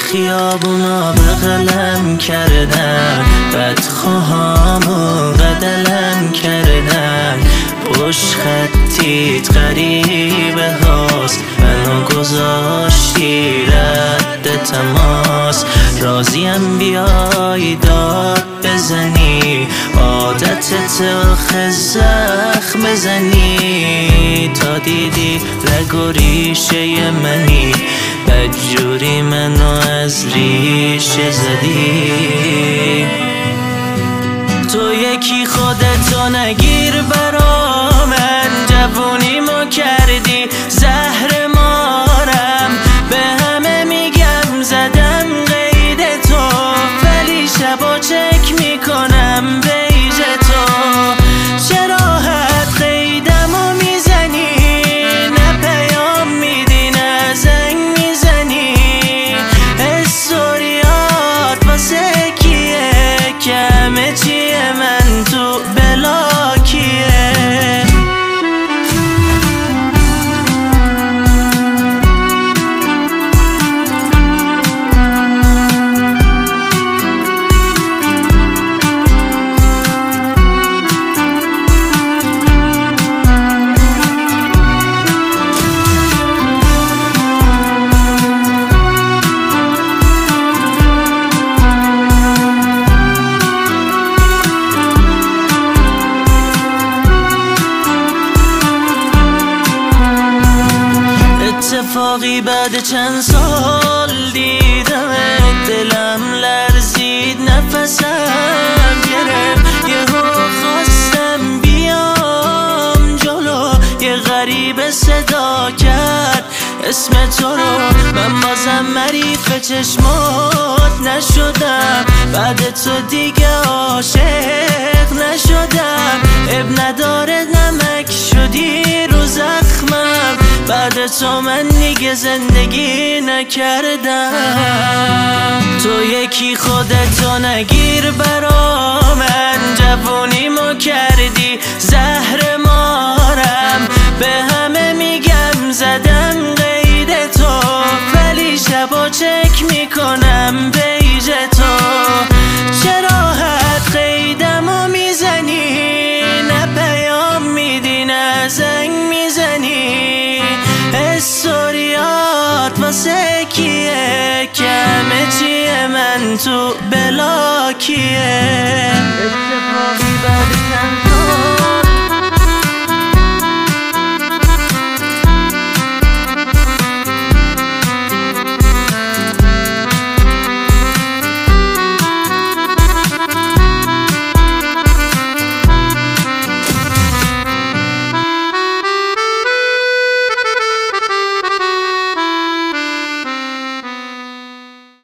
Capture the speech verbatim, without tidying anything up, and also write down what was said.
خیابونا به قلم کردن، بدخواهامو بدلم کردن. پشت خطیت غریبه هاست، منو گذاشتی رد تماس. راضیم بیای داد بزنی، عادتت آخه زخم بزنی. تا دیدی رگ و ریشه منی، بدجوری منو از ریشه زدی. تو یکی خودتو نگیر برا من، جوونیمو کردی زهر مارم. به همه میگم زدم قید تو، ولی شبا چک میکنم بیج تو. چرا حد قیدمو میزنی، نه پیام میدی نه زنگ میزنی. استوریات واسه کیه که همه چیه من تو بلاکیه. اتفاقی بعد چند سال دیدم، دلم لرزید نفسم گرفت. یهو خواستم بیام جلو، یه غریبه صدا کرد اسم تو رو. من بازم مریف چشمات نشدم، بعد تو دیگه عاشق نشدم. اب نداره نمک شدی رو زخمم، بعد تو من دیگه زندگی نکردم. تو یکی خودتو نگیر برا من، جوونیمو کردی زهر مارم. به همه میگم زدم قید تو، ولی شبا چک میکنم بیج تو. چرا حد قیدمو میزنی، نه پیام میدی نه زنگ میزنی. استوریات واسه کیه که همه چیه من تو بلاکیه. اتفاقی بعد چند